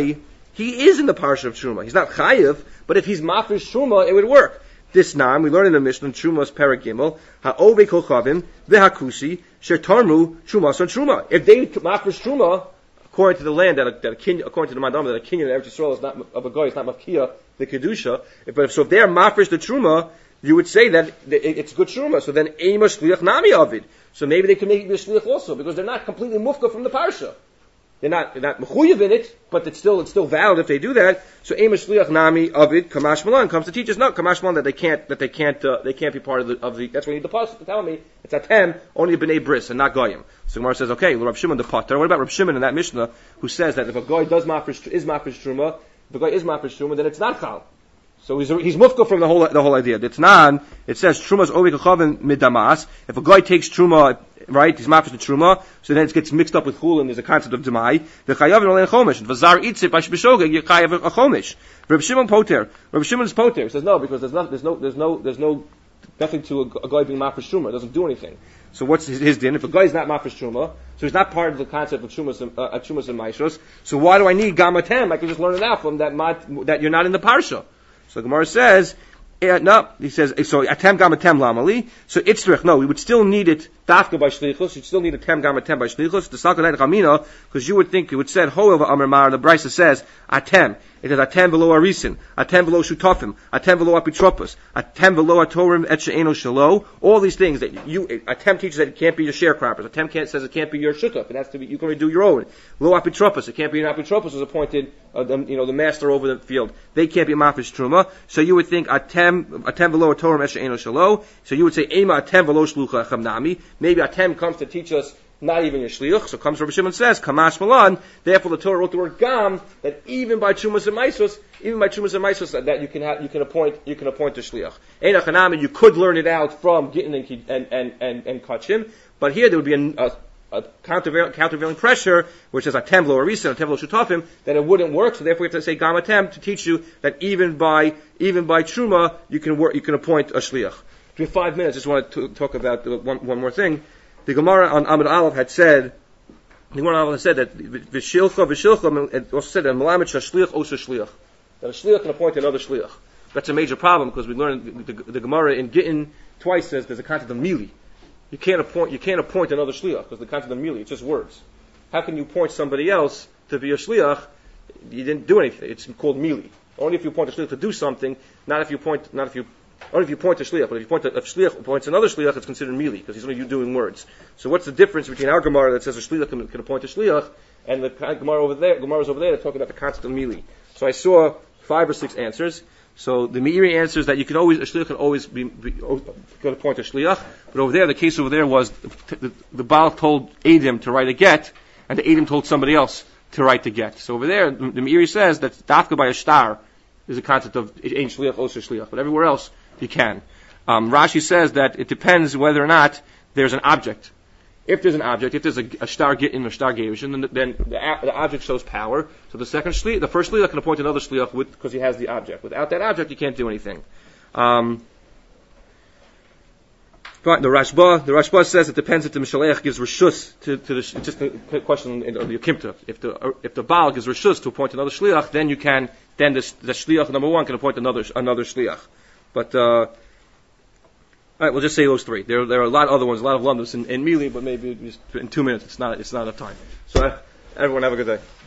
he is in the parsha of Truma. He's not chayiv, but if he's mafresh Truma, it would work. This nam, we learn in the Mishnah, Trumas Paragimel, ha'ove kolchavim, v'hakusi, shertarmu, Trumas on Truma. If they mafresh Truma, according to the land, that a, that a king, according to the Madama, that a king in Eretz Yisrael is not of a guy, it's not mafkia, the kedusha. If, but if, so if they're mafresh the Truma, you would say that it's good Truma. So then, ema shliach nami avid. So maybe they can make it be a shliach also, because they're not completely mufka from the parsha. They're not, they're not mechuyev in it, but it's still, it's still valid if they do that. So ema shliach nami avid, kamash malan comes to teach us, no, kamash malan, that they can't, that they can't, uh, they can't be part of the, of the, that's what you need the pasuk to tell me, it's atem, only a b'nei bris, and not goyim. So Gemara says, okay, Rav Shimon the Potter, what about Rav Shimon in that Mishnah, who says that if a goy does mafresh, is mafresh truma, if a goy is mafresh truma, then it's not chal. So he's, he's mufka from the whole, the whole idea. It's non, it says, truma's ovik achavim midamas. If a guy takes truma, right, he's mafresh the truma, so then it gets mixed up with chul, and there's a concept of demai. The chayavin olen chomish. V'zar itzip ashbishogeg, you chayav a chomish. Reb Shimon poter. Reb Shimon's poter. He says, no, because there's no, there's no, there's no, there's no, nothing to a, a guy being mafresh truma. It doesn't do anything. So what's his, his din? If a guy is not mafresh truma, so he's not part of the concept of trumas and, uh, trumas and maishos, so why do I need gamatem? I can just learn it out from that, mat, that you're not in the parsha. So the Gemara says, eh, no, he says, so atem gam atem lamali. So itzrich, no, we would still need it dafka by shlichus. You'd still need a tem gam atem by shlichus. The salkanet chamina, because you would think it would say however amar mar. The Brisa says atem. It says atem below arisin, atem below shutafim, atem below apitropos, atem below atorim et she'eno shalo. All these things that you atem teaches that it can't be your sharecroppers. Atem can't says it can't be your shutaf. It has to be you can do your own. Lo apitropos. It can't be an apitropos was appointed, uh, the, you know, the master over the field. They can't be mafish truma. So you would think atem atem below atorim et she'eno shalo. So you would say ema atem below shlucha chamnami. Maybe atem comes to teach us not even your shliach. So comes Rabbi Shimon says, Kamash Malan, therefore the Torah wrote the word Gam, that even by Chumas and Maisos, even by Chumas and Maisos, that, that you can have, you can appoint, you can appoint a shliach. Einach Hanami, you could learn it out from Gittin and, and, and, and, and Kachim, but here there would be a, a, a countervailing, countervailing pressure, which is a Temvlo or Risa, a Temvlo Shutafim, that it wouldn't work, so therefore we have to say Gam Atem to teach you that even by, even by Truma, you can work, you can appoint a shliach. We have five minutes, just want to talk about one, one more thing. The Gemara on Amud Aleph had said, the Gemara on Aleph had said that v'shilcha v'shilcha, it also said that malamet shashliach osha shliach, that a shliach can appoint another shliach. That's a major problem because we learned the, the, the Gemara in Gittin twice says there's a concept of mili. You can't appoint, you can't appoint another shliach because the concept of mili, it's just words. How can you appoint somebody else to be a shliach? You didn't do anything. It's called mili. Only if you appoint a shliach to do something, not if you point, not if you. Only if you point to shliach, but if you point to, if shliach points another shliach, it's considered mili, because he's only you doing words. So what's the difference between our Gemara that says a shliach can, can appoint a shliach, and the Gemara over there, Gemara's over there, that's talking about the concept of mili. So I saw five or six answers. So the Meiri answers that you can always, a shliach can always be, be can appoint a shliach, but over there, the case over there was, the, the, the Baal told Adam to write a get, and the Adam told somebody else to write the get. So over there, the, the Meiri says that dafka by a star is a concept of ein shliach, osir shliach, but everywhere else, you can. Um, Rashi says that it depends whether or not there's an object. If there's an object, if there's a, a star gittin or star gavishon, then, then the, the object shows power. So the second shliach, the first shliach can appoint another shliach with because he has the object. Without that object, you can't do anything. Um, but the Rashba, the Rashba says it depends if the Mishaleach gives reshus to, to the. It's just a question in the Yekimta. If the if the Baal gives reshus to appoint another shliach, then you can. Then the, the shliach number one can appoint another another shliach. But, uh, all right, we'll just say those three. There, there are a lot of other ones, a lot of lumdus in, in Mili, but maybe just in two minutes, it's not, it's not enough time. So, uh, everyone have a good day.